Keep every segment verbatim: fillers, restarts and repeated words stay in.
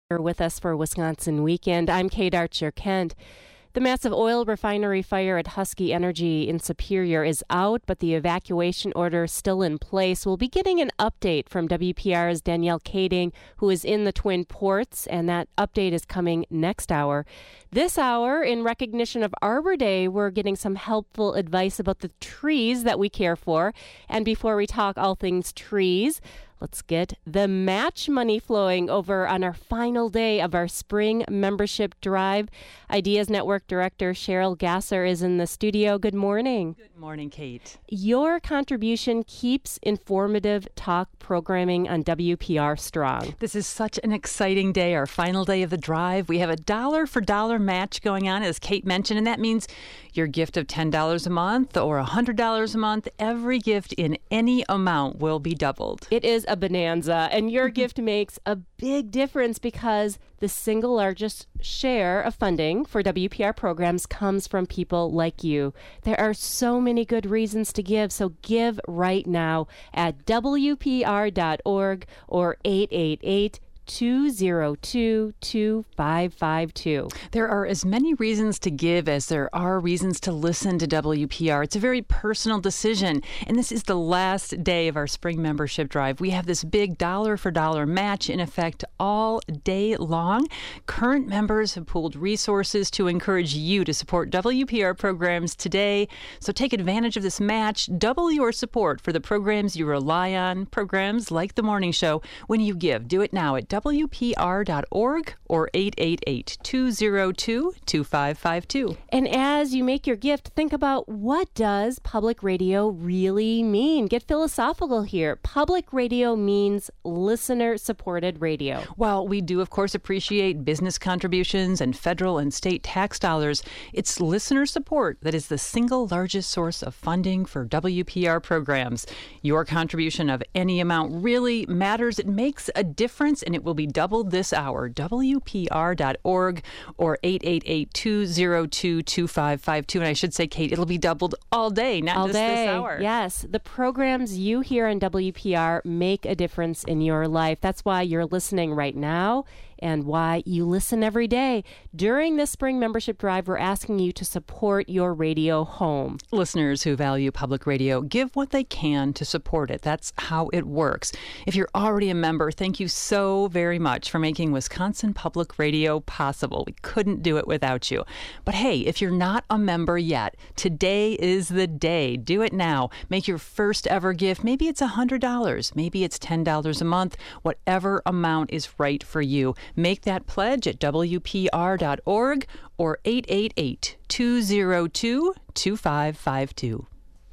With us for Wisconsin Weekend. I'm Kate Archer Kent. The massive oil refinery fire at Husky Energy in Superior is out, but the evacuation order is still in place. We'll be getting an update from W P R's Danielle Kading, who is in the Twin Ports, and that update is coming next hour. This hour, in recognition of Arbor Day, we're getting some helpful advice about the trees that we care for. And before we talk all things trees, let's get the match money flowing over on our final day of our spring membership drive. Ideas Network Director Cheryl Gasser is in the studio. Good morning. Good morning, Kate. Your contribution keeps informative talk programming on W P R strong. This is such an exciting day, our final day of the drive. We have a dollar for dollar match going on, as Kate mentioned, and that means your gift of ten dollars a month or one hundred dollars a month, every gift in any amount will be doubled. It is a bonanza, and your gift makes a big difference because the single largest share of funding for W P R programs comes from people like you. There are so many good reasons to give, so give right now at W P R dot org or eight eight eight, two zero two, two five five two. There are as many reasons to give as there are reasons to listen to W P R. It's a very personal decision, and this is the last day of our spring membership drive. We have this big dollar for dollar match in effect all day long. Current members have pooled resources to encourage you to support W P R programs today, so take advantage of this match. Double your support for the programs you rely on, programs like The Morning Show, when you give. Do it now at W P R dot org or eight eight eight, two zero two, two five five two. And as you make your gift, think about, what does public radio really mean? Get philosophical here. Public radio means listener-supported radio. While we do, of course, appreciate business contributions and federal and state tax dollars, it's listener support that is the single largest source of funding for W P R programs. Your contribution of any amount really matters. It makes a difference, and it will be doubled this hour. W P R dot org or eight eight eight, two zero two, two five five two. And I should say, Kate, it'll be doubled all day, not all just day. this hour. Yes, the programs you hear on W P R make a difference in your life. That's why you're listening right now and why you listen every day. During this spring membership drive, we're asking you to support your radio home. Listeners who value public radio, give what they can to support it. That's how it works. If you're already a member, thank you so very much for making Wisconsin Public Radio possible. We couldn't do it without you. But hey, if you're not a member yet, today is the day. Do it now. Make your first ever gift. Maybe it's one hundred dollars. Maybe it's ten dollars a month. Whatever amount is right for you. Make that pledge at W P R dot org or eight eight eight, two zero two, two five five two.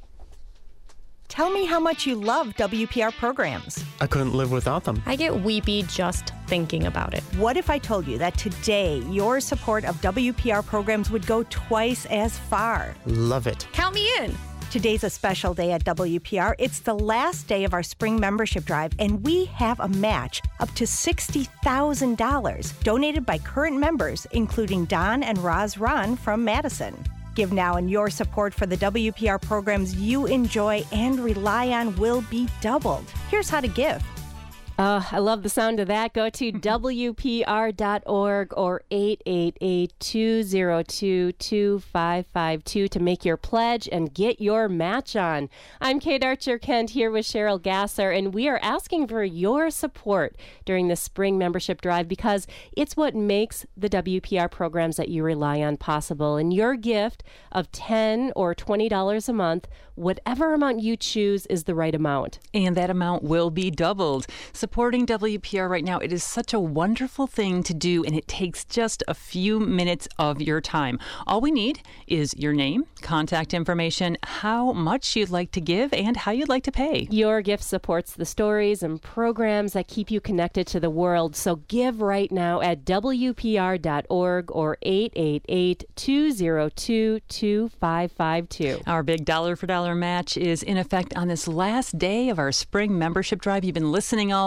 Tell me how much you love W P R programs. I couldn't live without them. I get weepy just thinking about it. What if I told you that today your support of W P R programs would go twice as far? Love it. Count me in. Today's a special day at W P R. It's the last day of our spring membership drive, and we have a match up to sixty thousand dollars donated by current members, including Don and Roz Ron from Madison. Give now, and your support for the W P R programs you enjoy and rely on will be doubled. Here's how to give. Uh, I love the sound of that. Go to W P R dot org or eight eight eight, two zero two, two five five two to make your pledge and get your match on. I'm Kate Archer Kent here with Cheryl Gasser, and we are asking for your support during the spring membership drive because it's what makes the W P R programs that you rely on possible. And your gift of ten dollars or twenty dollars a month, whatever amount you choose, is the right amount. And that amount will be doubled. Supporting W P R right now, it is such a wonderful thing to do, and it takes just a few minutes of your time. All we need is your name, contact information, how much you'd like to give, and how you'd like to pay. Your gift supports the stories and programs that keep you connected to the world, so give right now at W P R dot org or eight eight eight, two zero two, two five five two. Our big dollar for dollar match is in effect on this last day of our spring membership drive. You've been listening all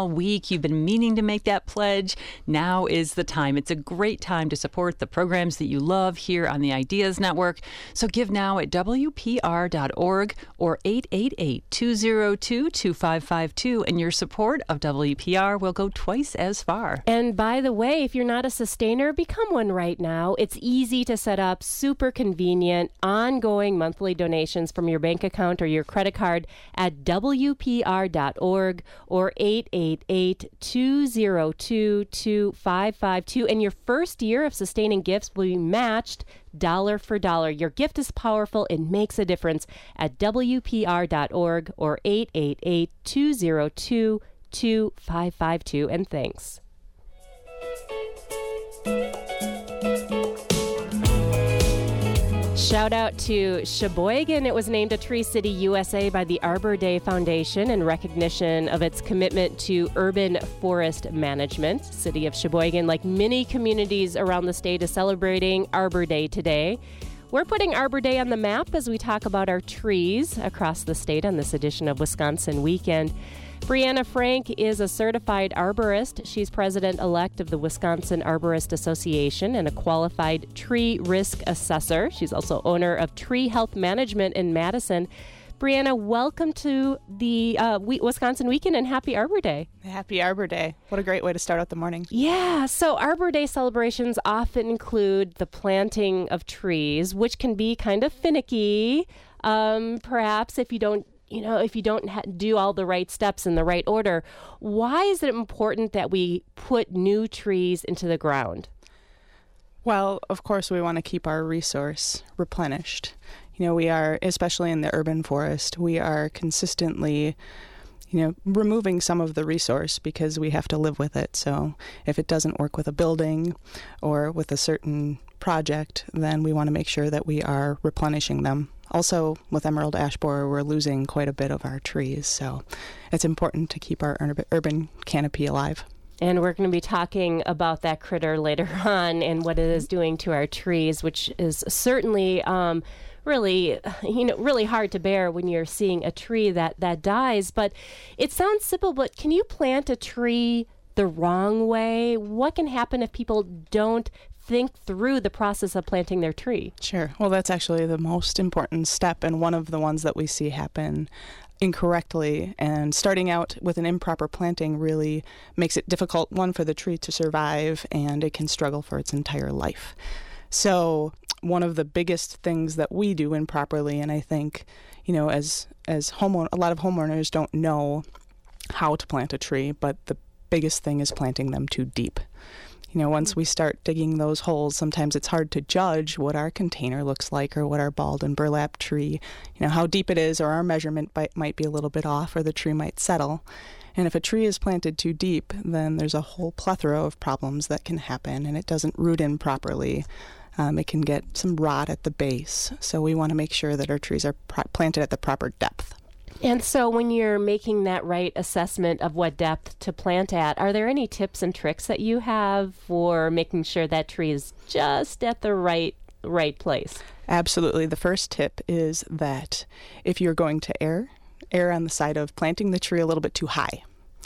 week. You've been meaning to make that pledge. Now is the time. It's a great time to support the programs that you love here on the Ideas Network. So give now at W P R dot org or eight eight eight, two zero two, two five five two, and your support of W P R will go twice as far. And by the way, if you're not a sustainer, become one right now. It's easy to set up, super convenient, ongoing monthly donations from your bank account or your credit card at W P R dot org or eight eight eight, two zero two, two five five two. And your first year of sustaining gifts will be matched dollar for dollar. Your gift is powerful. It makes a difference at W P R dot org or eight eight eight, two zero two, two five five two. And thanks. Shout out to Sheboygan. It was named a Tree City U S A by the Arbor Day Foundation in recognition of its commitment to urban forest management. City of Sheboygan, like many communities around the state, is celebrating Arbor Day today. We're putting Arbor Day on the map as we talk about our trees across the state on this edition of Wisconsin Weekend. Brianna Frank is a certified arborist. She's president-elect of the Wisconsin Arborist Association and a qualified tree risk assessor. She's also owner of Tree Health Management in Madison. Brianna, welcome to the uh, Wisconsin Weekend and happy Arbor Day. Happy Arbor Day. What a great way to start out the morning. Yeah, so Arbor Day celebrations often include the planting of trees, which can be kind of finicky, um, perhaps if you don't You know, if you don't ha- do all the right steps in the right order. Why is it important that we put new trees into the ground? Well, of course, we want to keep our resource replenished. You know, we are, especially in the urban forest, we are consistently, you know, removing some of the resource because we have to live with it. So if it doesn't work with a building or with a certain project, then we want to make sure that we are replenishing them. Also, with emerald ash borer, we're losing quite a bit of our trees, so it's important to keep our urban canopy alive. And we're going to be talking about that critter later on and what it is doing to our trees, which is certainly um, really, you know, really hard to bear when you're seeing a tree that, that dies. But it sounds simple, but can you plant a tree the wrong way? What can happen if people don't think through the process of planting their tree? Sure. Well, that's actually the most important step and one of the ones that we see happen incorrectly. And starting out with an improper planting really makes it difficult, one, for the tree to survive, and it can struggle for its entire life. So one of the biggest things that we do improperly, and I think, you know, as as homeowner, a lot of homeowners don't know how to plant a tree, but the biggest thing is planting them too deep. You know, once we start digging those holes, sometimes it's hard to judge what our container looks like or what our balled and burlap tree, you know, how deep it is, or our measurement might, might be a little bit off, or the tree might settle. And if a tree is planted too deep, then there's a whole plethora of problems that can happen, and it doesn't root in properly. Um, it can get some rot at the base. So we want to make sure that our trees are pro- planted at the proper depth. And so when you're making that right assessment of what depth to plant at, are there any tips and tricks that you have for making sure that tree is just at the right right place? Absolutely. The first tip is that if you're going to err, err on the side of planting the tree a little bit too high.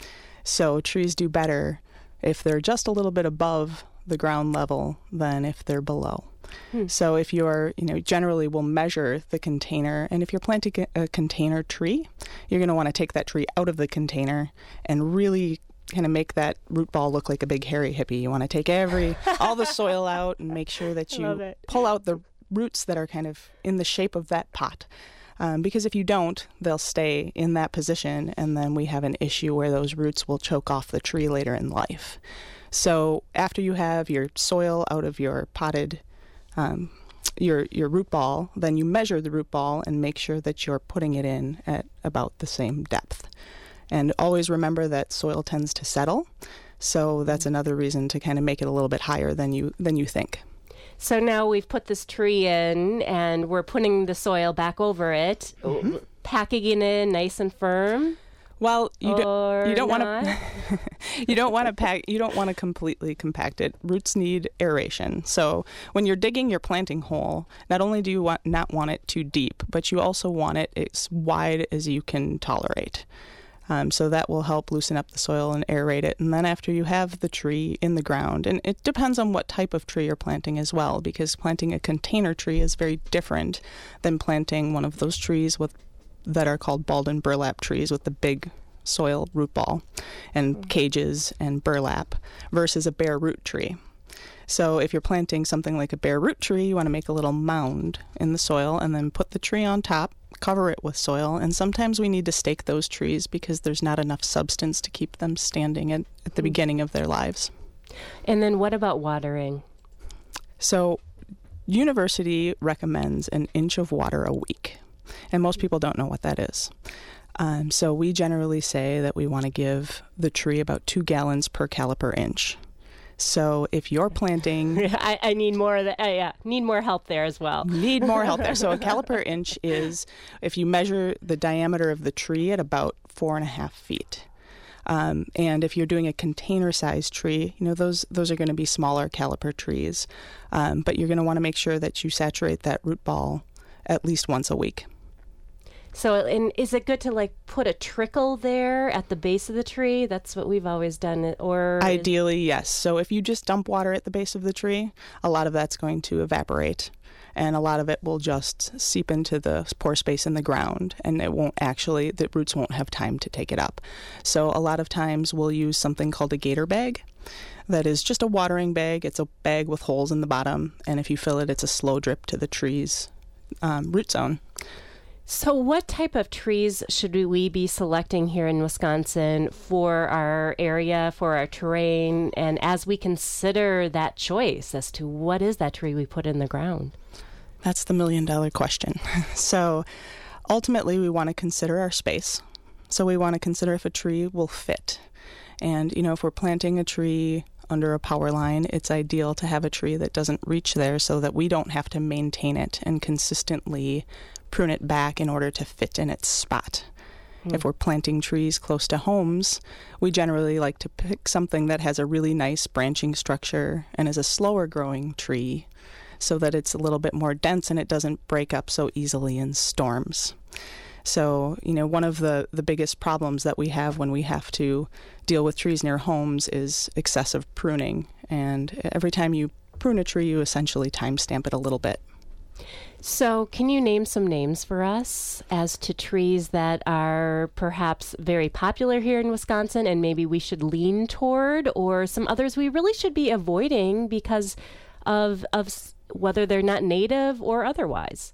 So trees do better if they're just a little bit above the ground level than if they're below. Hmm. So if you're, you know, generally we'll measure the container, and if you're planting a container tree, you're going to want to take that tree out of the container and really kind of make that root ball look like a big hairy hippie. You want to take every, all the soil out and make sure that you pull out the roots that are kind of in the shape of that pot. Um, because if you don't, they'll stay in that position, and then we have an issue where those roots will choke off the tree later in life. So after you have your soil out of your potted Um, your your root ball, then you measure the root ball and make sure that you're putting it in at about the same depth. And always remember that soil tends to settle, so that's another reason to kind of make it a little bit higher than you than you think. So now we've put this tree in, and we're putting the soil back over it, mm-hmm. packing it in nice and firm. Well, you don't. You don't want to. you don't want to pack. You don't want to completely compact it. Roots need aeration. So when you're digging your planting hole, not only do you want not want it too deep, but you also want it as wide as you can tolerate. Um, so that will help loosen up the soil and aerate it. And then after you have the tree in the ground, and it depends on what type of tree you're planting as well, because planting a container tree is very different than planting one of those trees with that are called balled and burlap trees with the big soil root ball and mm-hmm. cages and burlap versus a bare root tree. So if you're planting something like a bare root tree, you want to make a little mound in the soil and then put the tree on top, cover it with soil, and sometimes we need to stake those trees because there's not enough substance to keep them standing at, at the mm-hmm. beginning of their lives. And then what about watering? So university recommends an inch of water a week, and most people don't know what that is. Um, so we generally say that we want to give the tree about two gallons per caliper inch. So if you're planting... I, I need more of the, uh, yeah, need more help there as well. Need more help there. So a caliper inch is if you measure the diameter of the tree at about four and a half feet. Um, and if you're doing a container-sized tree, you know, those those are going to be smaller caliper trees. Um, but you're going to want to make sure that you saturate that root ball at least once a week. So, and is it good to like put a trickle there at the base of the tree? That's what we've always done. Or ideally, yes. So if you just dump water at the base of the tree, a lot of that's going to evaporate, and a lot of it will just seep into the pore space in the ground, and it won't actually, the roots won't have time to take it up. So a lot of times we'll use something called a gator bag. That is just a watering bag. It's a bag with holes in the bottom, and if you fill it, it's a slow drip to the tree's um, root zone. So what type of trees should we be selecting here in Wisconsin for our area, for our terrain, and as we consider that choice as to what is that tree we put in the ground? That's the million dollar question. So ultimately we want to consider our space. So we want to consider if a tree will fit. And, you know, if we're planting a tree under a power line, it's ideal to have a tree that doesn't reach there so that we don't have to maintain it and consistently prune it back in order to fit in its spot. Mm. If we're planting trees close to homes, we generally like to pick something that has a really nice branching structure and is a slower growing tree so that it's a little bit more dense and it doesn't break up so easily in storms. So, you know, one of the, the biggest problems that we have when we have to deal with trees near homes is excessive pruning. And every time you prune a tree, you essentially timestamp it a little bit. So can you name some names for us as to trees that are perhaps very popular here in Wisconsin and maybe we should lean toward, or some others we really should be avoiding because of, of whether they're not native or otherwise?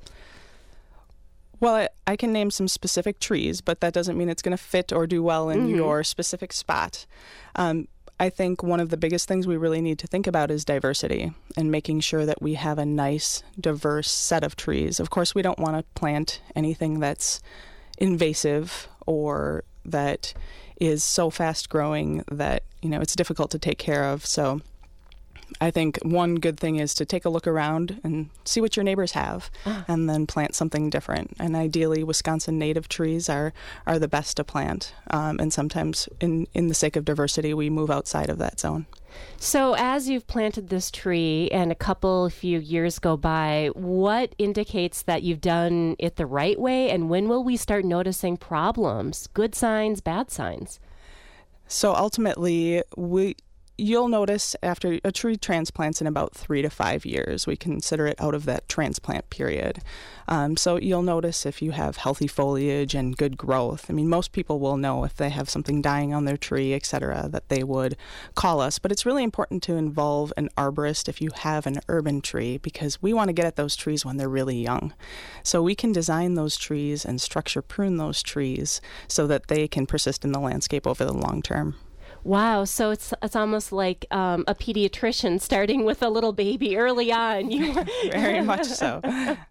Well, I, I can name some specific trees, but that doesn't mean it's going to fit or do well in mm-hmm. your specific spot. Um, I think one of the biggest things we really need to think about is diversity and making sure that we have a nice, diverse set of trees. Of course, we don't want to plant anything that's invasive or that is so fast growing that, you know, it's difficult to take care of. So I think one good thing is to take a look around and see what your neighbors have ah. and then plant something different. And ideally, Wisconsin native trees are, are the best to plant. Um, and sometimes, in, in the sake of diversity, we move outside of that zone. So as you've planted this tree and a couple few years go by, what indicates that you've done it the right way? And when will we start noticing problems? Good signs, bad signs? So ultimately, we... You'll notice after a tree transplants in about three to five years, we consider it out of that transplant period. Um, so you'll notice if you have healthy foliage and good growth. I mean, most people will know if they have something dying on their tree, et cetera, that they would call us. But it's really important to involve an arborist if you have an urban tree, because we want to get at those trees when they're really young. So we can design those trees and structure prune those trees so that they can persist in the landscape over the long term. Wow, so it's it's almost like um, a pediatrician starting with a little baby early on. You Very much so.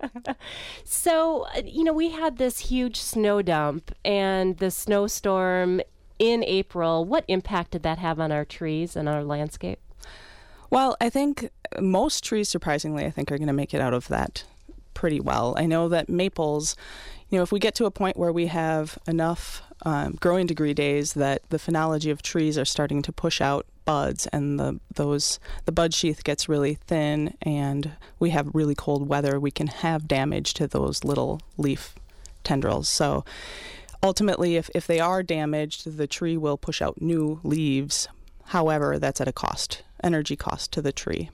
So, you know, we had this huge snow dump and the snowstorm in April. What impact did that have on our trees and our landscape? Well, I think most trees, surprisingly, I think are going to make it out of that pretty well. I know that maples, you know, if we get to a point where we have enough um, growing degree days that the phenology of trees are starting to push out buds and the those the bud sheath gets really thin and we have really cold weather, we can have damage to those little leaf tendrils. So Ultimately, if, if they are damaged, the tree will push out new leaves. However, that's at a cost, energy cost to the tree.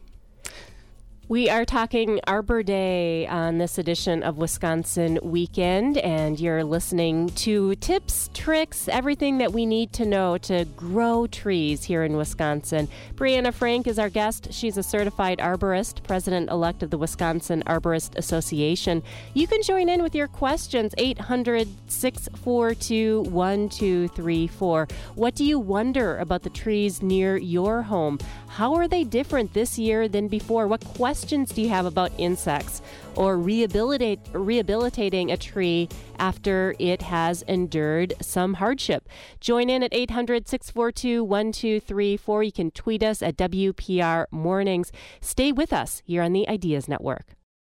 We are talking Arbor Day on this edition of Wisconsin Weekend, and you're listening to tips, tricks, everything that we need to know to grow trees here in Wisconsin. Brianna Frank is our guest. She's a certified arborist, president-elect of the Wisconsin Arborist Association. You can join in with your questions, eight hundred, six four two, one two three four. What do you wonder about the trees near your home? How are they different this year than before? What questions do you have about insects or rehabilitate, rehabilitating a tree after it has endured some hardship? Join in at eight hundred, six four two, one two three four. You can tweet us at W P R Mornings. Stay with us here on the Ideas Network.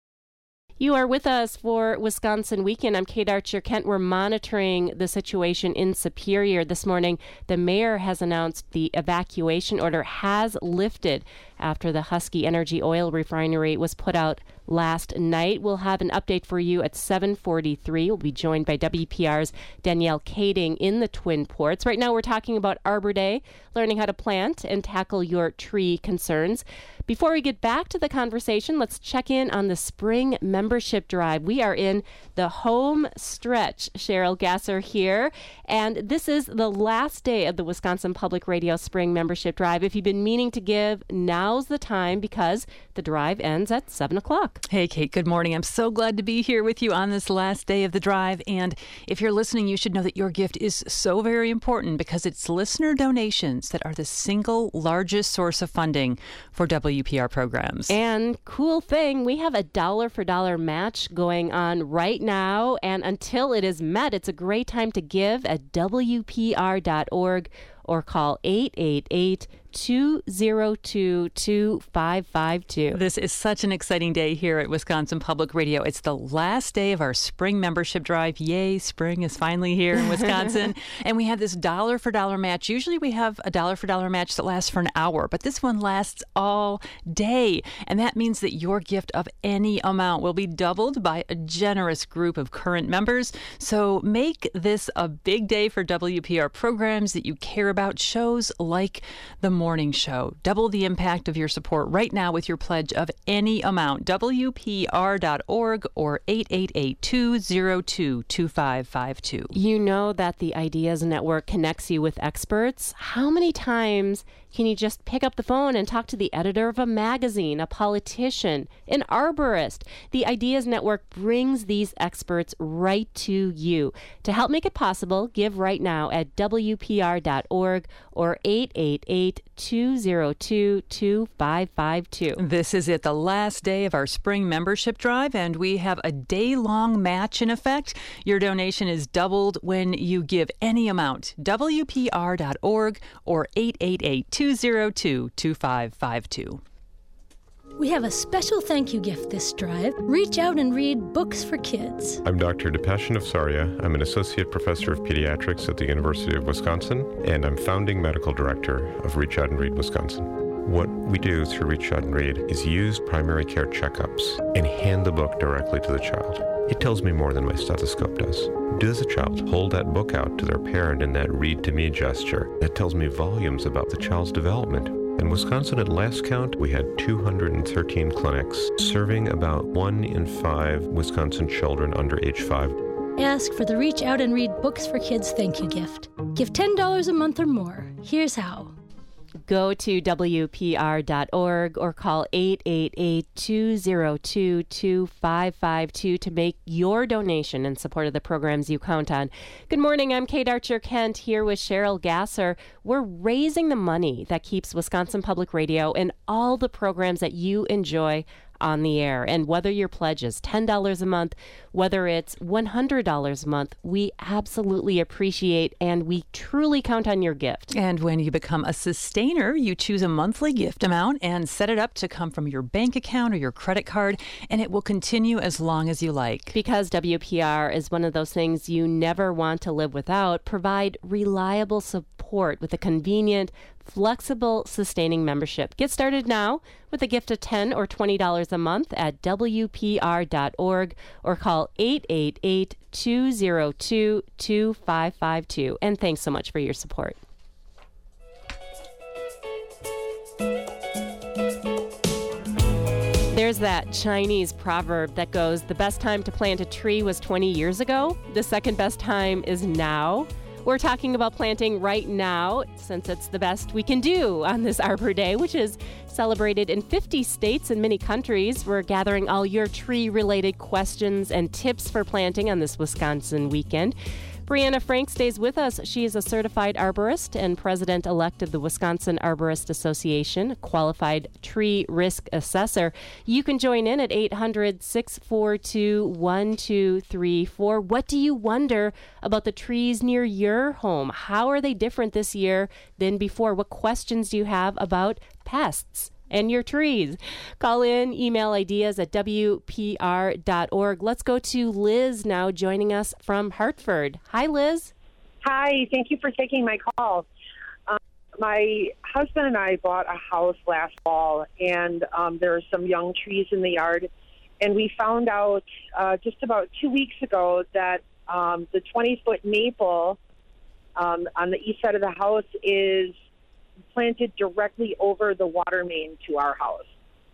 You are with us for Wisconsin Weekend. I'm Kate Archer-Kent. We're monitoring the situation in Superior this morning. The mayor has announced the evacuation order has lifted after the Husky Energy oil refinery was put out last night. We'll have an update for you at seven forty-three. We'll be joined by W P R's Danielle Kading in the Twin Ports. Right now we're talking about Arbor Day, learning how to plant and tackle your tree concerns. Before we get back to the conversation, let's check in on the spring membership drive. We are in the home stretch. Cheryl Gasser here, and this is the last day of the Wisconsin Public Radio Spring Membership Drive. If you've been meaning to give, now's the time because the drive ends at seven o'clock. Hey, Kate, good morning. I'm so glad to be here with you on this last day of the drive. And if you're listening, you should know that your gift is so very important because it's listener donations that are the single largest source of funding for W P R programs. And cool thing, we have a dollar for dollar match going on right now. And until it is met, it's a great time to give at W P R dot org or call eight eight eight, two oh two, two five five two. This is such an exciting day here at Wisconsin Public Radio. It's the last day of our spring membership drive. Yay, spring is finally here in Wisconsin. And we have this dollar for dollar match. Usually we have a dollar for dollar match that lasts for an hour, but this one lasts all day. And that means that your gift of any amount will be doubled by a generous group of current members. So make this a big day for W P R programs that you care about, shows like the Morning Show. Double the impact of your support right now with your pledge of any amount. W P R dot org or eight eight eight, two oh two, two five five two. You know that the Ideas Network connects you with experts. How many times can you just pick up the phone and talk to the editor of a magazine, a politician, an arborist? The Ideas Network brings these experts right to you. To help make it possible, give right now at W P R dot org or eight eight eight, two oh two, two five five two. This is it, the last day of our spring membership drive, and we have a day-long match in effect. Your donation is doubled when you give any amount. W P R dot org or eight eight eight, two oh two, two five five two. We have a special thank you gift this drive. Reach out and read books for kids. I'm Doctor Depesh Navsaria. I'm an associate professor of pediatrics at the University of Wisconsin, and I'm founding medical director of Reach Out and Read Wisconsin. What we do through Reach Out and Read is use primary care checkups and hand the book directly to the child. It tells me more than my stethoscope does. Does a child hold that book out to their parent in that read to me gesture? That tells me volumes about the child's development. In Wisconsin, at last count, we had two hundred thirteen clinics serving about one in five Wisconsin children under age five. Ask for the Reach Out and Read Books for Kids thank you gift. Give ten dollars a month or more. Here's how. Go to W P R dot org or call eight eight eight, two oh two, two five five two to make your donation in support of the programs you count on. Good morning. I'm Kate Archer-Kent here with Cheryl Gasser. We're raising the money that keeps Wisconsin Public Radio and all the programs that you enjoy on the air. And whether your pledge is ten dollars a month, whether it's one hundred dollars a month, we absolutely appreciate and we truly count on your gift. And when you become a sustainer, you choose a monthly gift amount and set it up to come from your bank account or your credit card, and it will continue as long as you like. Because W P R is one of those things you never want to live without, provide reliable support with a convenient, flexible, sustaining membership. Get started now with a gift of ten dollars or twenty dollars a month at W P R dot org or call eight eight eight, two zero two, two five five two. And thanks so much for your support. There's that Chinese proverb that goes, the best time to plant a tree was twenty years ago. The second best time is now. We're talking about planting right now, since it's the best we can do on this Arbor Day, which is celebrated in fifty states and many countries. We're gathering all your tree-related questions and tips for planting on this Wisconsin weekend. Brianna Frank stays with us. She is a certified arborist and president-elect of the Wisconsin Arborist Association, a qualified tree risk assessor. You can join in at eight hundred, six four two, one two three four. What do you wonder about the trees near your home? How are they different this year than before? What questions do you have about pests and your trees? Call in, email ideas at W P R dot org. Let's go to Liz now joining us from Hartford. Hi, Liz. Hi, thank you for taking my call. Um, my husband and I bought a house last fall, and um, there are some young trees in the yard. And we found out uh, just about two weeks ago that um, the twenty-foot maple um, on the east side of the house is planted directly over the water main to our house.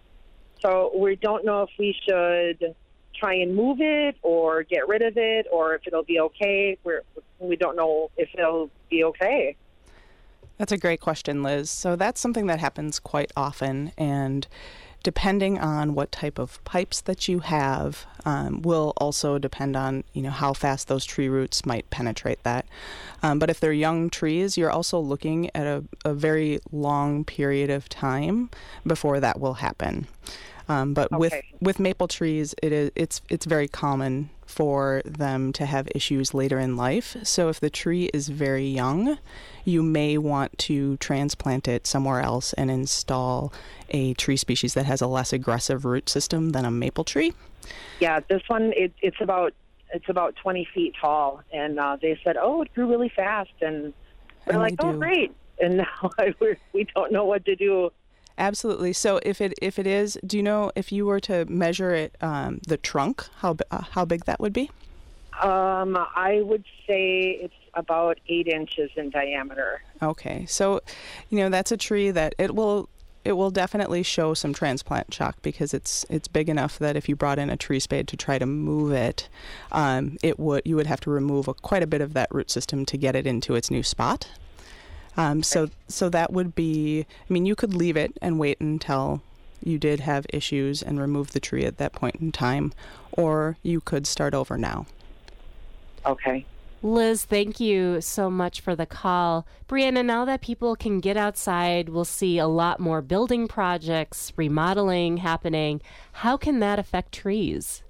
So we don't know if we should try and move it or get rid of it or if it'll be okay. We're, we don't know if it'll be okay. That's a great question, Liz. So that's something that happens quite often, and depending on what type of pipes that you have um, will also depend on, you know, how fast those tree roots might penetrate that. Um, but if they're young trees, you're also looking at a, a very long period of time before that will happen. Um, but okay. with with maple trees, it is it's it's very common for them to have issues later in life. So if the tree is very young, you may want to transplant it somewhere else and install a tree species that has a less aggressive root system than a maple tree. Yeah, this one it, it's about it's about twenty feet tall, and uh, they said, "Oh, it grew really fast," and we're and like, "Oh, do. great!" And now we're, we don't know what to do. Absolutely. So if it if it is, do you know if you were to measure it, um, the trunk, how uh, how big that would be? Um, I would say it's about eight inches in diameter. Okay, so you know that's a tree that it will it will definitely show some transplant shock because it's it's big enough that if you brought in a tree spade to try to move it, um, it would you would have to remove a, quite a bit of that root system to get it into its new spot. Um, so so that would be, I mean, you could leave it and wait until you did have issues and remove the tree at that point in time, or you could start over now. Okay. Liz, thank you so much for the call. Brianna, now that people can get outside, we'll see a lot more building projects, remodeling happening. How can that affect trees?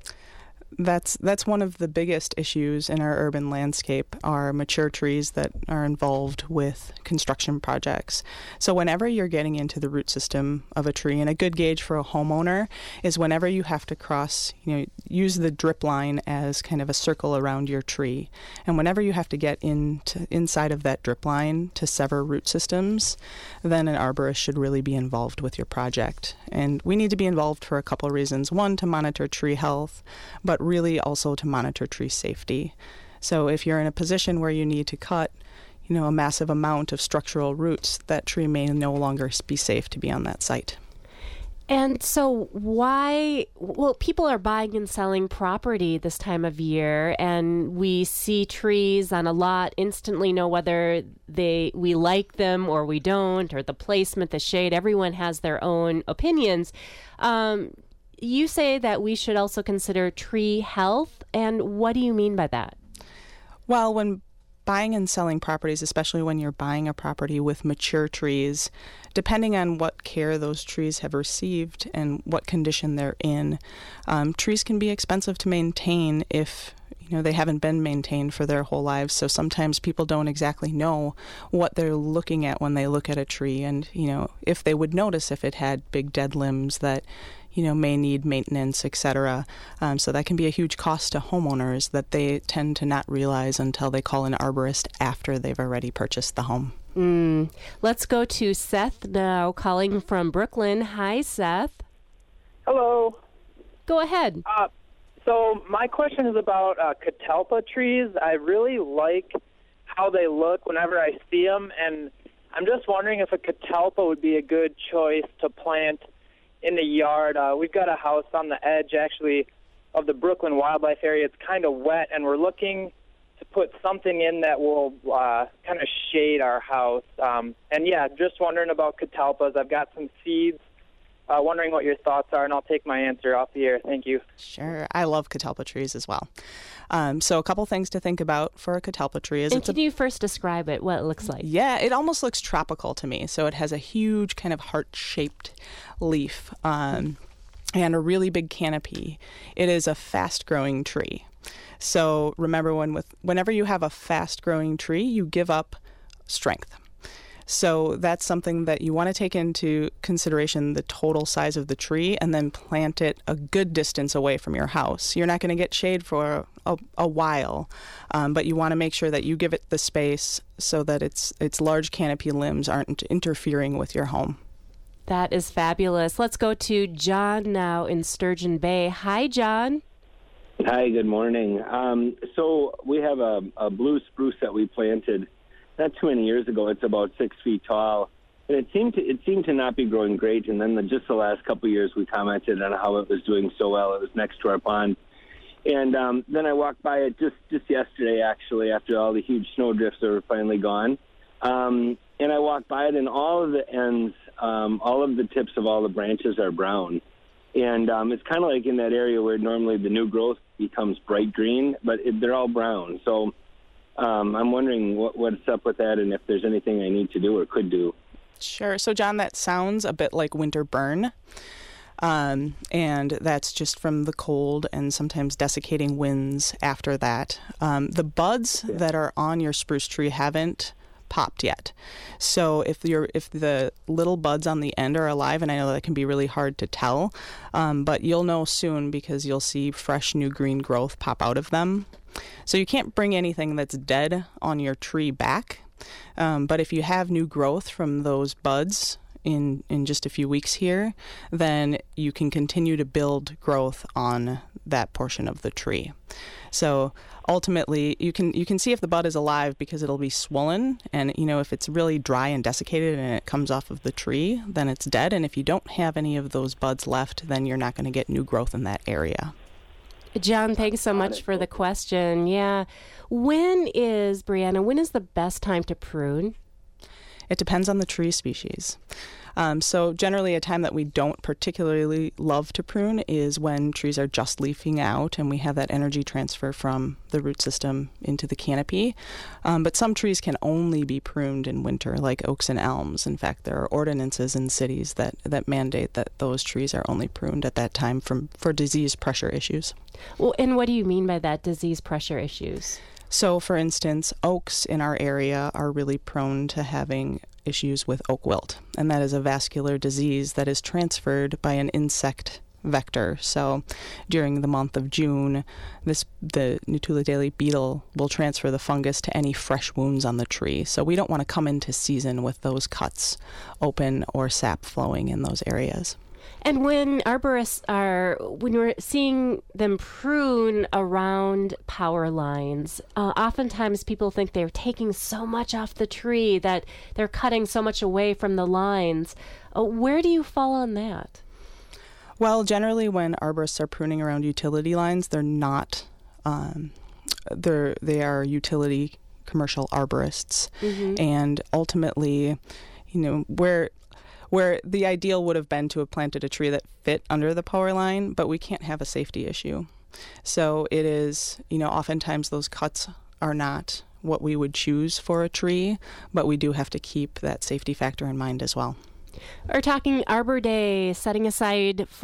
That's that's one of the biggest issues in our urban landscape are mature trees that are involved with construction projects. So whenever you're getting into the root system of a tree, and a good gauge for a homeowner is whenever you have to cross, you know, use the drip line as kind of a circle around your tree. And whenever you have to get into inside of that drip line to sever root systems, then an arborist should really be involved with your project. And we need to be involved for a couple of reasons. One, to monitor tree health, but really also to monitor tree safety. So if you're in a position where you need to cut, you know, a massive amount of structural roots, that tree may no longer be safe to be on that site. And so why, well, people are buying and selling property this time of year, and we see trees on a lot, instantly know whether they we like them or we don't, or the placement, the shade. Everyone has their own opinions. Um, you say that we should also consider tree health, and what do you mean by that? Well, when buying and selling properties, especially when you're buying a property with mature trees, depending on what care those trees have received and what condition they're in, um, trees can be expensive to maintain if you know, they haven't been maintained for their whole lives. So sometimes people don't exactly know what they're looking at when they look at a tree. And, you know, if they would notice if it had big dead limbs that, you know, may need maintenance, et cetera. Um, so that can be a huge cost to homeowners that they tend to not realize until they call an arborist after they've already purchased the home. Mm. Let's go to Seth now, calling from Brooklyn. Hi, Seth. Hello. Go ahead. Uh, so my question is about uh, catalpa trees. I really like how they look whenever I see them, and I'm just wondering if a catalpa would be a good choice to plant in the yard. Uh, we've got a house on the edge, actually, of the Brooklyn Wildlife Area. It's kind of wet, and we're looking to put something in that will uh, kind of shade our house. Um, and, yeah, just wondering about catalpas. I've got some seeds. Uh, wondering what your thoughts are, and I'll take my answer off the air. Thank you. Sure. I love catalpa trees as well. Um, so a couple things to think about for a catalpa tree is and it's can a, you first describe it, what it looks like? Yeah, it almost looks tropical to me. So it has a huge kind of heart-shaped leaf um, and a really big canopy. It is a fast-growing tree. So remember, when with whenever you have a fast-growing tree, you give up strength. So that's something that you want to take into consideration, the total size of the tree, and then plant it a good distance away from your house. You're not going to get shade for a, a while, um, but you want to make sure that you give it the space so that its its large canopy limbs aren't interfering with your home. That is fabulous. Let's go to John now in Sturgeon Bay. Hi, John. Hi, good morning. Um, so we have a, a blue spruce that we planted not too many years ago. It's about six feet tall, and it seemed to it seemed to not be growing great. And then the, just the last couple of years, we commented on how it was doing so well. It was next to our pond, and um, then I walked by it just just yesterday, actually, after all the huge snow drifts were finally gone. Um, and I walked by it, and all of the ends, um, all of the tips of all the branches are brown, and um, it's kind of like in that area where normally the new growth becomes bright green, but it, they're all brown. So. Um, I'm wondering what, what's up with that and if there's anything I need to do or could do. Sure. So, John, that sounds a bit like winter burn. Um, and that's just from the cold and sometimes desiccating winds after that. Um, the buds yeah. that are on your spruce tree haven't popped yet. So if you're if the little buds on the end are alive, and I know that can be really hard to tell, um, but you'll know soon because you'll see fresh new green growth pop out of them. So you can't bring anything that's dead on your tree back, um, but if you have new growth from those buds in, in just a few weeks here, then you can continue to build growth on that portion of the tree. So ultimately, you can you can see if the bud is alive because it'll be swollen, and you know if it's really dry and desiccated and it comes off of the tree, then it's dead. And if you don't have any of those buds left, then you're not going to get new growth in that area. John, thanks so much for the question. Yeah. When is, Brianna, when is the best time to prune? It depends on the tree species. Um, so generally a time that we don't particularly love to prune is when trees are just leafing out and we have that energy transfer from the root system into the canopy. Um, but some trees can only be pruned in winter, like oaks and elms. In fact, there are ordinances in cities that, that mandate that those trees are only pruned at that time from, for disease pressure issues. Well, and what do you mean by that, disease pressure issues? So, for instance, oaks in our area are really prone to having issues with oak wilt, and that is a vascular disease that is transferred by an insect vector. So during the month of June, this the Nutulidae beetle will transfer the fungus to any fresh wounds on the tree. So we don't want to come into season with those cuts open or sap flowing in those areas. And when arborists are, when we're seeing them prune around power lines, uh, oftentimes people think they're taking so much off the tree that they're cutting so much away from the lines. Uh, where do you fall on that? Well, generally when arborists are pruning around utility lines, they're not, um, they're, they are utility commercial arborists. Mm-hmm. And ultimately, you know, where... where the ideal would have been to have planted a tree that fit under the power line, but we can't have a safety issue. So it is, you know, oftentimes those cuts are not what we would choose for a tree, but we do have to keep that safety factor in mind as well. We're talking Arbor Day, setting aside for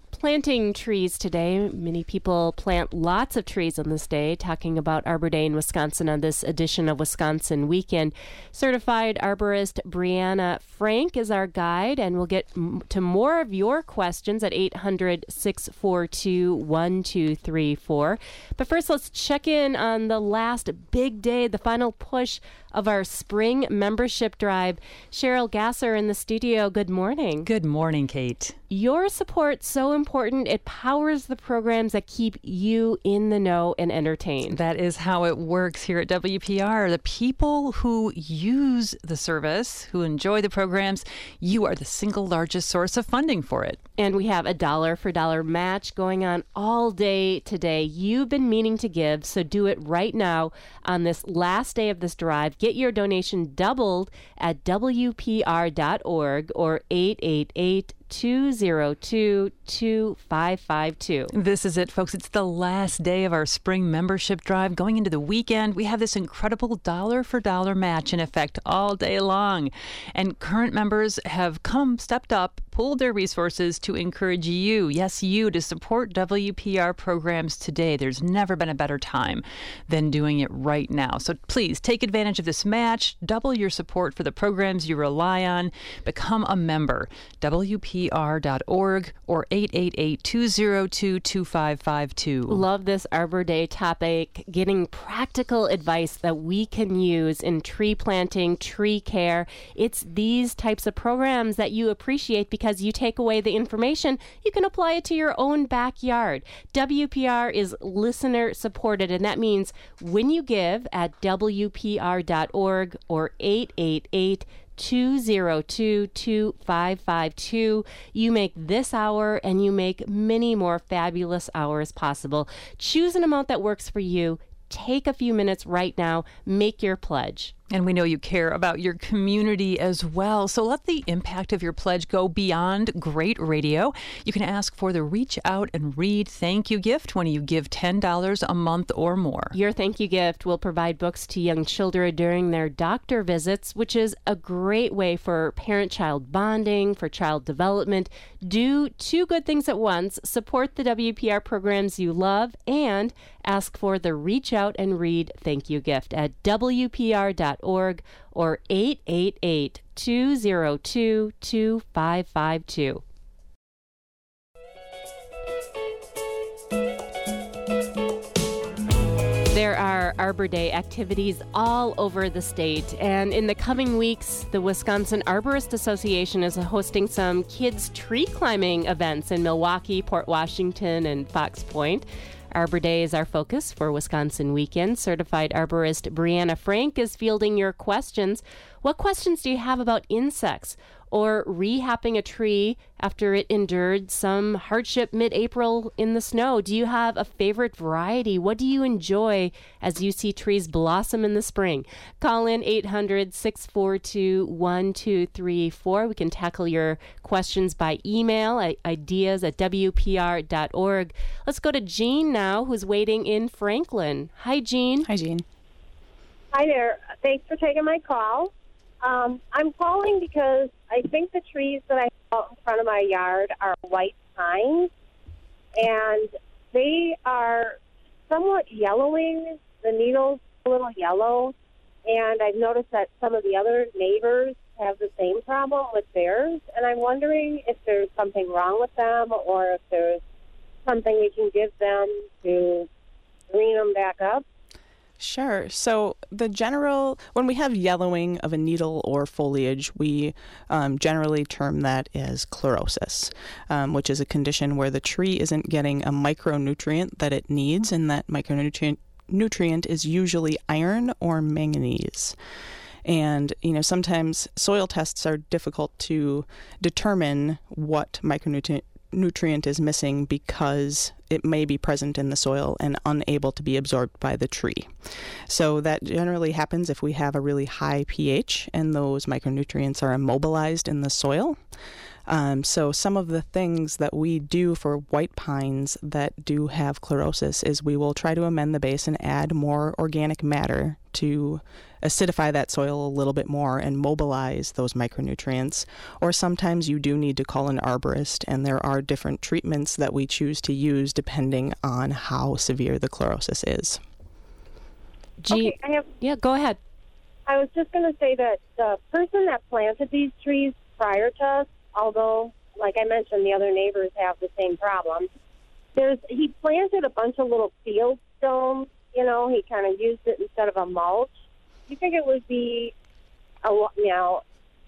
planting trees today. Many people plant lots of trees on this day, talking about Arbor Day in Wisconsin on this edition of Wisconsin Weekend. Certified arborist Brianna Frank is our guide, and we'll get m- to more of your questions at eight hundred, six four two, one two three four. But first, let's check in on the last big day, the final push of our spring membership drive. Cheryl Gasser in the studio. Good morning. Good morning, Kate. Your support so important. It powers the programs that keep you in the know and entertained. That is how it works here at W P R. The people who use the service, who enjoy the programs, you are the single largest source of funding for it. And we have a dollar for dollar match going on all day today. You've been meaning to give, so do it right now on this last day of this drive. Get your donation doubled at W P R dot org or eight eight eight, two zero two, two five five two. This is it, folks. It's the last day of our spring membership drive. Going into the weekend, we have this incredible dollar for dollar match in effect all day long. And current members have come, stepped up, pooled their resources to encourage you, yes, you, to support W P R programs today. There's never been a better time than doing it right now. So please take advantage of this match, double your support for the programs you rely on, become a member. W P R dot org or eight eight eight, two zero two, two five five two. Love this Arbor Day topic, getting practical advice that we can use in tree planting, tree care. It's these types of programs that you appreciate because you take away the information, you can apply it to your own backyard. W P R is listener supported, and that means when you give at W P R dot org or eight eight eight, two zero two, two five five two. You make this hour and you make many more fabulous hours possible. Choose an amount that works for you. Take a few minutes right now. Make your pledge. And we know you care about your community as well. So let the impact of your pledge go beyond great radio. You can ask for the Reach Out and Read thank you gift when you give ten dollars a month or more. Your thank you gift will provide books to young children during their doctor visits, which is a great way for parent-child bonding, for child development. Do two good things at once. Support the W P R programs you love and ask for the Reach Out and Read thank you gift at W P R dot org or eight eight eight, two zero two, two five five two. There are Arbor Day activities all over the state, and in the coming weeks, the Wisconsin Arborist Association is hosting some kids' tree climbing events in Milwaukee, Port Washington, and Fox Point. Arbor Day is our focus for Wisconsin Weekend. Certified arborist Brianna Frank is fielding your questions. What questions do you have about insects or rehapping a tree after it endured some hardship mid-April in the snow? Do you have a favorite variety? What do you enjoy as you see trees blossom in the spring? Call in eight hundred, six four two, one two three four. We can tackle your questions by email at ideas at W P R dot org. Let's go to Jean now, who's waiting in Franklin. Hi, Jean. Hi, Jean. Hi there. Thanks for taking my call. Um, I'm calling because I think the trees that I have out in front of my yard are white pines, and they are somewhat yellowing. The needle's a little yellow, and I've noticed that some of the other neighbors have the same problem with theirs, and I'm wondering if there's something wrong with them or if there's something we can give them to green them back up. Sure. So the general, when we have yellowing of a needle or foliage, we um, generally term that as chlorosis, um, which is a condition where the tree isn't getting a micronutrient that it needs, and that micronutrient nutrient is usually iron or manganese. And, you know, sometimes soil tests are difficult to determine what micronutrient nutrient is missing because it may be present in the soil and unable to be absorbed by the tree. So that generally happens if we have a really high pH and those micronutrients are immobilized in the soil. Um, so some of the things that we do for white pines that do have chlorosis is we will try to amend the base and add more organic matter to acidify that soil a little bit more and mobilize those micronutrients. Or sometimes you do need to call an arborist, and there are different treatments that we choose to use depending on how severe the chlorosis is. G- okay, I have, yeah, go ahead. I was just going to say that the person that planted these trees prior to us, although, like I mentioned, the other neighbors have the same problem, there's he planted a bunch of little field stones. You know, he kind of used it instead of a mulch. Do you think it would be, a, you know,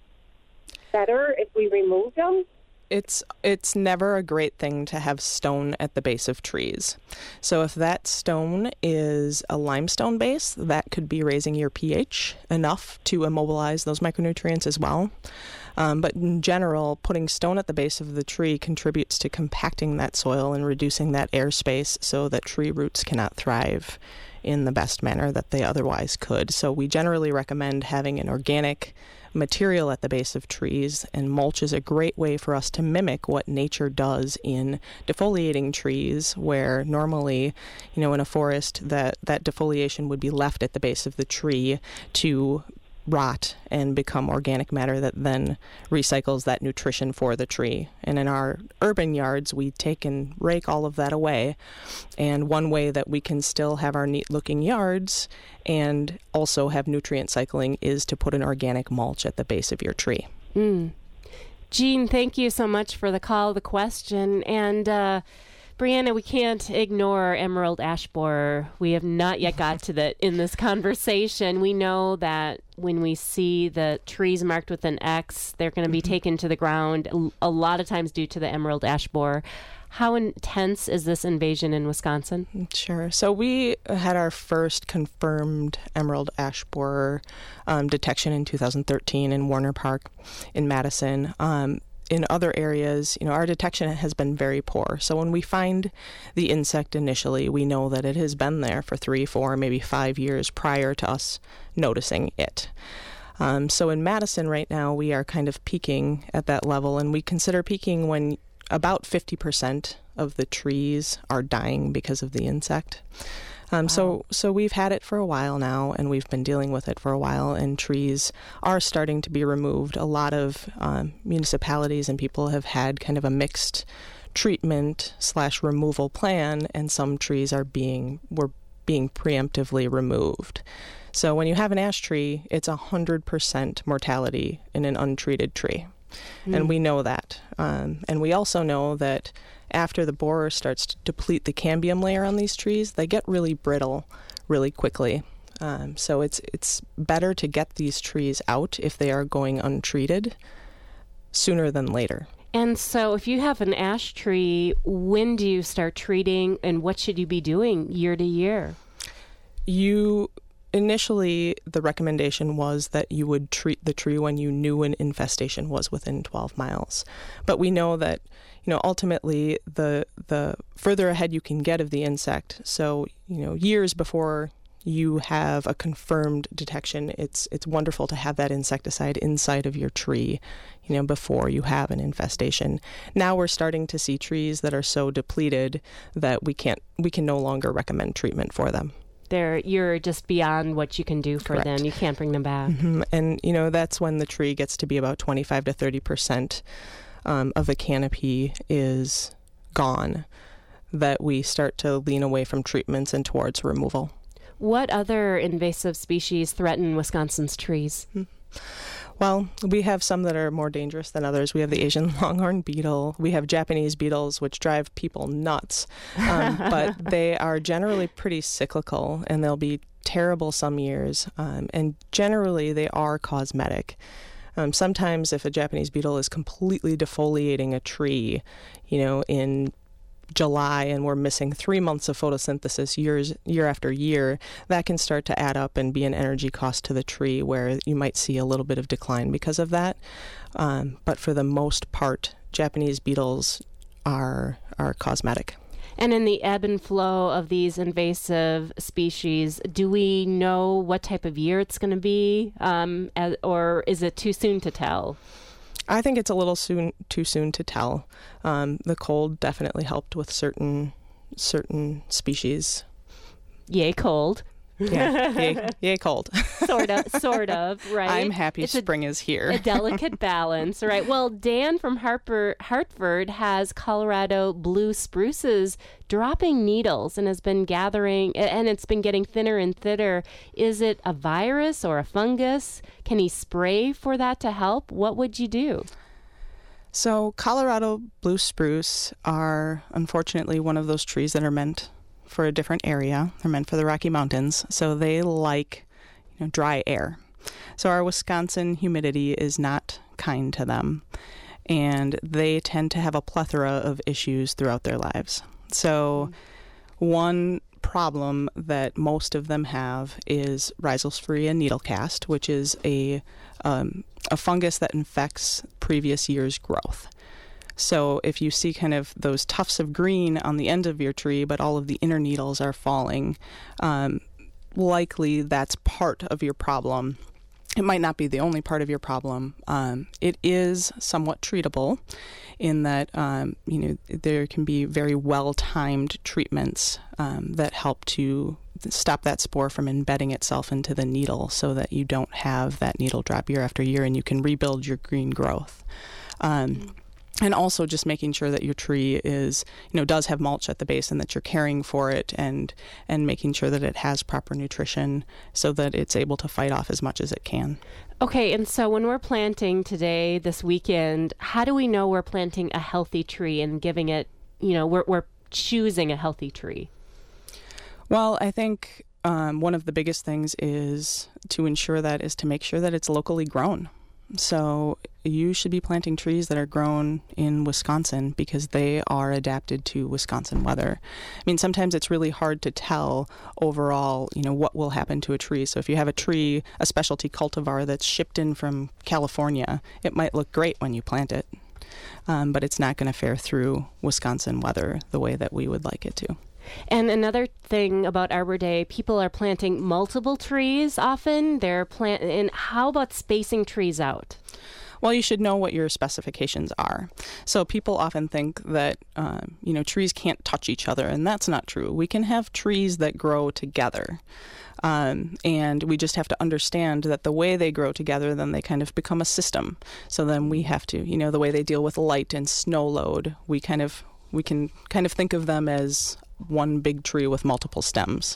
better if we removed them? It's it's never a great thing to have stone at the base of trees. So if that stone is a limestone base, that could be raising your pH enough to immobilize those micronutrients as well. Um, but in general, putting stone at the base of the tree contributes to compacting that soil and reducing that airspace so that tree roots cannot thrive in the best manner that they otherwise could. So we generally recommend having an organic material at the base of trees, and mulch is a great way for us to mimic what nature does in defoliating trees, where normally, you know, in a forest, that, that defoliation would be left at the base of the tree to rot and become organic matter that then recycles that nutrition for the tree. And in our urban yards, we take and rake all of that away. And one way that we can still have our neat looking yards and also have nutrient cycling is to put an organic mulch at the base of your tree. Mm. Jean, thank you so much for the call, the question. And uh, Brianna, we can't ignore emerald ash borer. We have not yet got to that in this conversation. We know that when we see the trees marked with an X, they're going to be mm-hmm. taken to the ground, a lot of times due to the emerald ash borer. How intense is this invasion in Wisconsin? Sure. So we had our first confirmed emerald ash borer um, detection in two thousand thirteen in Warner Park in Madison. Um, In other areas, you know, our detection has been very poor. So when we find the insect initially, we know that it has been there for three, four, maybe five years prior to us noticing it. Um, so in Madison right now, we are kind of peaking at that level, and we consider peaking when about fifty percent of the trees are dying because of the insect. Um, wow. So so we've had it for a while now, and we've been dealing with it for a while, and trees are starting to be removed. A lot of um, municipalities and people have had kind of a mixed treatment slash removal plan, and some trees are being were being preemptively removed. So when you have an ash tree, it's one hundred percent mortality in an untreated tree. Mm. And we know that. Um, and we also know that after the borer starts to deplete the cambium layer on these trees, they get really brittle really quickly. Um, so it's it's better to get these trees out if they are going untreated sooner than later. And so if you have an ash tree, when do you start treating, and what should you be doing year to year? You initially, the recommendation was that you would treat the tree when you knew an infestation was within twelve miles. But we know that, you know, ultimately the the further ahead you can get of the insect, so, you know, years before you have a confirmed detection, it's it's wonderful to have that insecticide inside of your tree, you know, before you have an infestation. Now we're starting to see trees that are so depleted that we can't we can no longer recommend treatment for them. They're, you're just beyond what you can do for Correct. them. You can't bring them back. Mm-hmm. And, you know, that's when the tree gets to be about twenty-five to thirty percent um, of the canopy is gone, that we start to lean away from treatments and towards removal. What other invasive species threaten Wisconsin's trees? Mm-hmm. Well, we have some that are more dangerous than others. We have the Asian longhorn beetle. We have Japanese beetles, which drive people nuts. Um, but they are generally pretty cyclical, and they'll be terrible some years. Um, and generally, they are cosmetic. Um, sometimes if a Japanese beetle is completely defoliating a tree, you know, in July, and we're missing three months of photosynthesis years year after year, that can start to add up and be an energy cost to the tree, where you might see a little bit of decline because of that. Um, but for the most part, Japanese beetles are are cosmetic. And in the ebb and flow of these invasive species, do we know what type of year it's going to be, um, as, or is it too soon to tell? I think it's a little soon, too soon to tell. Um, the cold definitely helped with certain certain species. Yay, cold. Yeah, yay, yay cold. Sort of, sort of, right? I'm happy it's spring a, is here. A delicate balance, right? Well, Dan from Harper, Hartford has Colorado blue spruces dropping needles and has been gathering, and it's been getting thinner and thinner. Is it a virus or a fungus? Can he spray for that to help? What would you do? So Colorado blue spruce are unfortunately one of those trees that are meant for a different area. They're meant for the Rocky Mountains, so they like, you know, dry air. So our Wisconsin humidity is not kind to them, and they tend to have a plethora of issues throughout their lives. So one problem that most of them have is Rhizosphorhea needlecast, which is a um, a fungus that infects previous year's growth. So if you see kind of those tufts of green on the end of your tree, but all of the inner needles are falling, um, likely that's part of your problem. It might not be the only part of your problem. Um, it is somewhat treatable in that, um, you know, there can be very well-timed treatments um, that help to stop that spore from embedding itself into the needle so that you don't have that needle drop year after year and you can rebuild your green growth. Um, And also just making sure that your tree is, you know, does have mulch at the base and that you're caring for it and and making sure that it has proper nutrition so that it's able to fight off as much as it can. Okay, and so when we're planting today, this weekend, how do we know we're planting a healthy tree and giving it, you know, we're, we're choosing a healthy tree? Well, I think um, one of the biggest things is to ensure that is to make sure that it's locally grown. So you should be planting trees that are grown in Wisconsin because they are adapted to Wisconsin weather. I mean, sometimes it's really hard to tell overall, you know, what will happen to a tree. So if you have a tree, a specialty cultivar that's shipped in from California, it might look great when you plant it, um, but it's not going to fare through Wisconsin weather the way that we would like it to. And another thing about Arbor Day, people are planting multiple trees often. They're plant. And how about spacing trees out? Well, you should know what your specifications are. So people often think that, um, you know, trees can't touch each other, and that's not true. We can have trees that grow together. Um, and we just have to understand that the way they grow together, then they kind of become a system. So then we have to, you know, the way they deal with light and snow load, we kind of, we can kind of think of them as one big tree with multiple stems.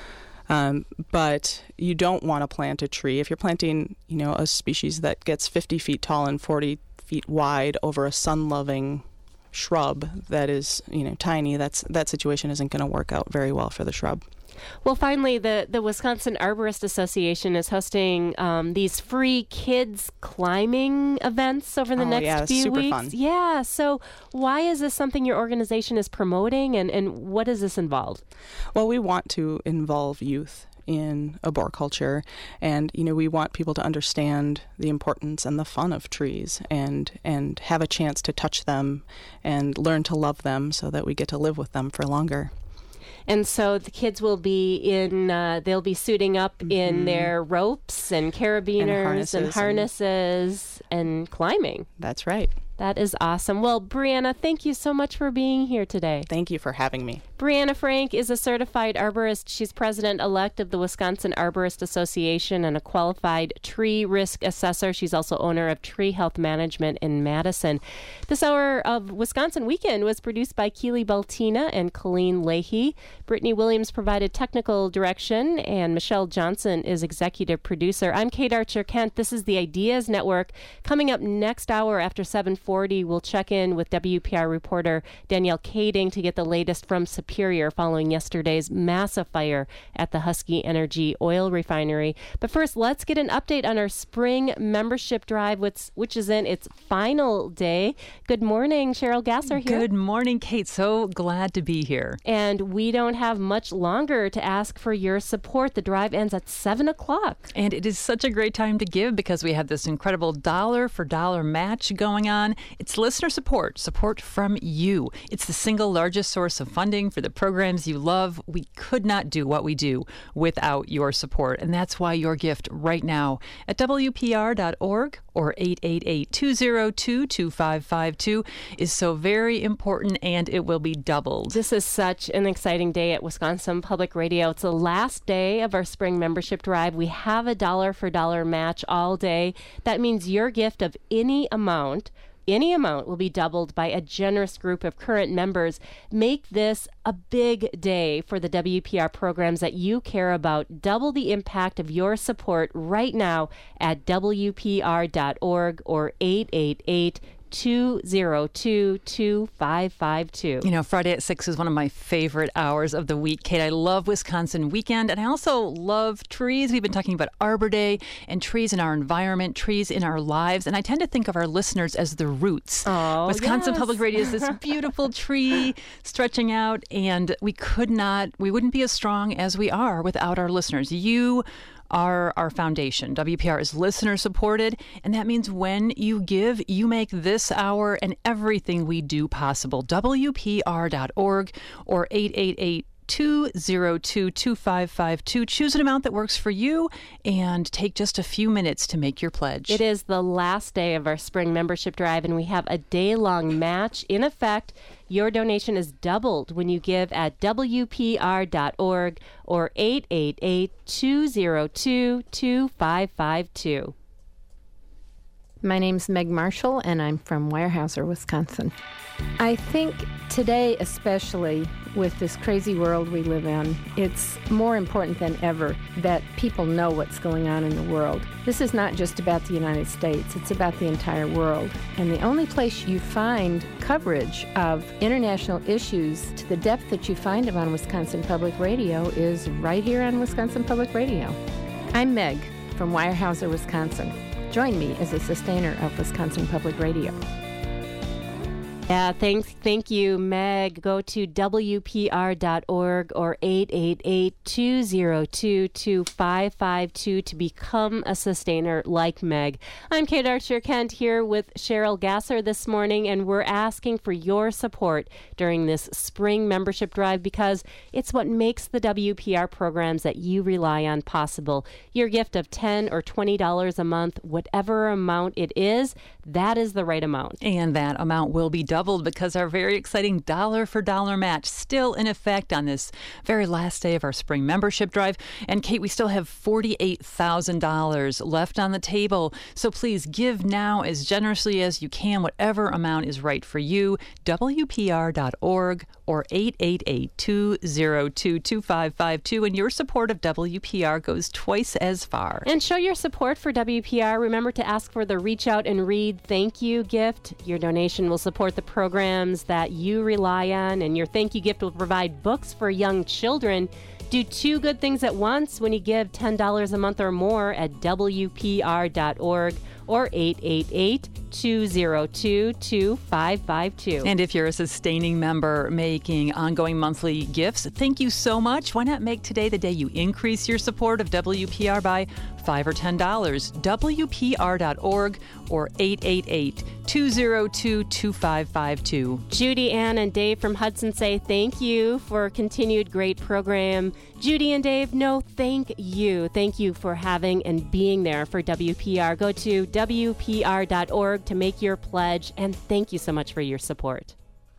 Um, but you don't want to plant a tree. If you're planting, you know, a species that gets fifty feet tall and forty feet wide over a sun-loving shrub that is, you know, tiny, that's that situation isn't going to work out very well for the shrub. Well, finally, the, the Wisconsin Arborist Association is hosting um, these free kids climbing events over the oh, next yeah, few super weeks. Fun. Yeah. So why is this something your organization is promoting, and, and what does this involve? Well, we want to involve youth in arboriculture, and you know we want people to understand the importance and the fun of trees and and have a chance to touch them and learn to love them so that we get to live with them for longer. And so the kids will be in, uh, they'll be suiting up mm-hmm. in their ropes and carabiners and harnesses, and, harnesses and, and climbing. That's right. That is awesome. Well, Brianna, thank you so much for being here today. Thank you for having me. Brianna Frank is a certified arborist. She's president-elect of the Wisconsin Arborist Association and a qualified tree risk assessor. She's also owner of Tree Health Management in Madison. This hour of Wisconsin Weekend was produced by Keely Baltina and Colleen Leahy. Brittany Williams provided technical direction, and Michelle Johnson is executive producer. I'm Kate Archer-Kent. This is the Ideas Network. Coming up next hour after seven forty, we'll check in with W P R reporter Danielle Kading to get the latest from Superior following yesterday's massive fire at the Husky Energy oil refinery. But first, let's get an update on our spring membership drive, which, which is in its final day. Good morning, Cheryl Gasser here. Good morning, Kate. So glad to be here. And we don't have much longer to ask for your support. The drive ends at seven o'clock. And it is such a great time to give because we have this incredible dollar for dollar match going on. Again, it's listener support, support from you. It's the single largest source of funding for the programs you love. We could not do what we do without your support, and that's why your gift right now at W P R dot org or eight eight eight, two zero two, two five five two is so very important, and it will be doubled. This is such an exciting day at Wisconsin Public Radio. It's the last day of our spring membership drive. We have a dollar for dollar match all day. That means your gift of any amount Any amount will be doubled by a generous group of current members. Make this a big day for the W P R programs that you care about. Double the impact of your support right now at W P R dot org or eight eight eight, two zero two, two five five two. You know, Friday at six is one of my favorite hours of the week, Kate. I love Wisconsin Weekend, and I also love trees. We've been talking about Arbor Day and trees in our environment, trees in our lives, and I tend to think of our listeners as the roots. Oh, Wisconsin yes. Public Radio is this beautiful tree stretching out, and we could not, we wouldn't be as strong as we are without our listeners. You are our foundation. W P R is listener supported, and that means when you give, you make this hour and everything we do possible. W P R dot org or eight eight eight, two zero two, two five five two. Choose an amount that works for you and take just a few minutes to make your pledge. It is the last day of our spring membership drive, and we have a day-long match in effect. Your donation is doubled when you give at W P R dot org or eight eight eight, two zero two, two five five two. My name's Meg Marshall, and I'm from Weyerhaeuser, Wisconsin. I think today, especially with this crazy world we live in, it's more important than ever that people know what's going on in the world. This is not just about the United States, it's about the entire world. And the only place you find coverage of international issues to the depth that you find them on Wisconsin Public Radio is right here on Wisconsin Public Radio. I'm Meg from Weyerhaeuser, Wisconsin. Join me as a sustainer of Wisconsin Public Radio. Yeah, thanks. Thank you, Meg. Go to W P R dot org or eight eight eight, two zero two, two five five two to become a sustainer like Meg. I'm Kate Archer-Kent here with Cheryl Gasser this morning, and we're asking for your support during this spring membership drive because it's what makes the W P R programs that you rely on possible. Your gift of ten dollars or twenty dollars a month, whatever amount it is, that is the right amount. And that amount will be doubled because our very exciting dollar for dollar match still in effect on this very last day of our spring membership drive. And Kate, we still have forty-eight thousand dollars left on the table. So please give now as generously as you can, whatever amount is right for you. W P R dot org or eight eight eight, two zero two, two five five two. And your support of W P R goes twice as far. And show your support for W P R. Remember to ask for the Reach Out and Read thank you gift. Your donation will support the programs that you rely on, and your thank you gift will provide books for young children. Do two good things at once when you give ten dollars a month or more at W P R dot org or eight eight eight, two zero two, two five five two. And if you're a sustaining member making ongoing monthly gifts, thank you so much. Why not make today the day you increase your support of W P R by five or ten dollars? W P R dot org or eight eight eight, two zero two, two five five two. Judy, Ann, and Dave from Hudson say thank you for a continued great program. Judy and Dave, no, thank you. Thank you for having and being there for W P R. Go to W P R dot org to make your pledge, and thank you so much for your support.